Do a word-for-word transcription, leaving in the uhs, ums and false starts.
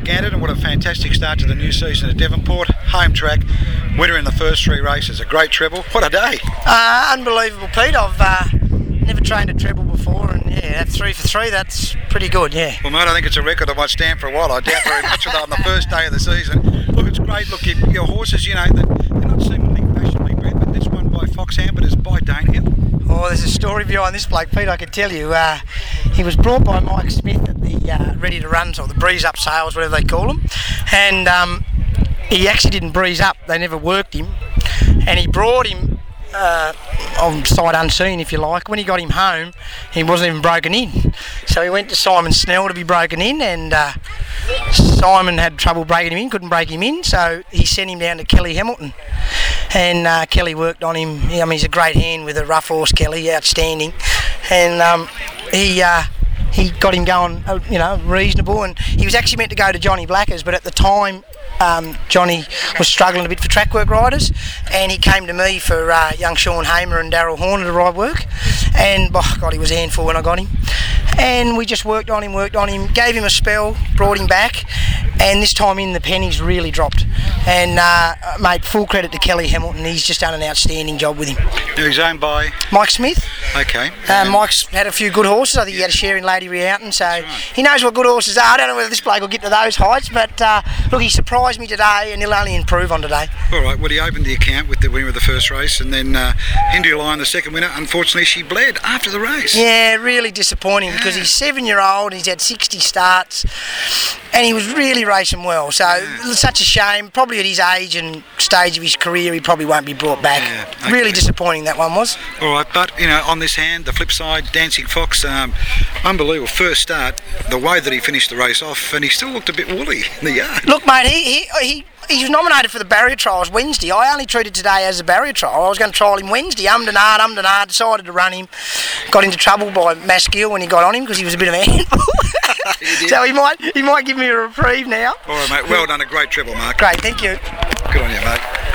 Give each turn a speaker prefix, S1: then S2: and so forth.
S1: Ganderton, what a fantastic start to the new season at Devonport. Home track, winner in the first three races, a great treble. What a day!
S2: Uh, unbelievable, Pete. I've uh, never trained a treble before, and yeah, that's three for three. That's pretty good, yeah.
S1: Well, mate, I think it's a record that might stand for a while. I doubt very much of that on the first day of the season. Look, it's great. Look, your, your horses, you know, they're not seemingly fashionably bred, but this one by Foxhound, but it's by Danehill.
S2: Oh, there's a story behind this bloke, Pete, I can tell you. Uh, he was brought by Mike Smith at the uh, Ready to Runs, or the Breeze Up sales, whatever they call them. And um, he actually didn't breeze up. They never worked him. And he brought him uh, on sight unseen, if you like. When he got him home, he wasn't even broken in. So he went to Simon Snell to be broken in, and uh, Simon had trouble breaking him in, couldn't break him in, so he sent him down to Kelly Hamilton. And uh, Kelly worked on him. I mean, he's a great hand with a rough horse, Kelly, outstanding. And um, he uh, he got him going, uh, you know, reasonable. And he was actually meant to go to Johnny Blackers, but at the time, um, Johnny was struggling a bit for track work riders, and he came to me for uh, young Sean Hamer and Darryl Horner to ride work. And, oh God, he was a handful when I got him. And we just worked on him, worked on him, gave him a spell, brought him back, and this time in the pennies really dropped. And uh, mate, full credit to Kelly Hamilton. He's just done an outstanding job with him.
S1: He's owned by
S2: Mike Smith.
S1: Okay.
S2: Uh, Mike's had a few good horses. I think he had a share in Lady Rioughton, so right. He knows what good horses are. I don't know whether this bloke will get to those heights, but uh, look, he surprised me today, and he'll only improve on today.
S1: All right. Well, he opened the account with the winner of the first race, and then uh, Hindu Lion, the second winner. Unfortunately, she bled after the race.
S2: Yeah, really disappointing yeah. because he's seven-year-old. He's had sixty starts, and he was really racing well. So yeah. It's such a shame. Probably at his age and stage of his career, he probably won't be brought back. Yeah, okay. Really disappointing that one was.
S1: All right, but you know, on this hand, the flip side, Dancing Fox, um, unbelievable first start. The way that he finished the race off, and he still looked a bit woolly in the yard.
S2: Look, mate, he he. he He was nominated for the barrier trials Wednesday. I only treated today as a barrier trial. I was going to trial him Wednesday. Ummed and ahed, ummed and ahed, decided to run him. Got into trouble by Maskill when he got on him because he was a bit of a handful. So he might he might give me a reprieve now.
S1: All right, mate. Well done. A great treble, Mark.
S2: Great, thank you.
S1: Good on you, mate.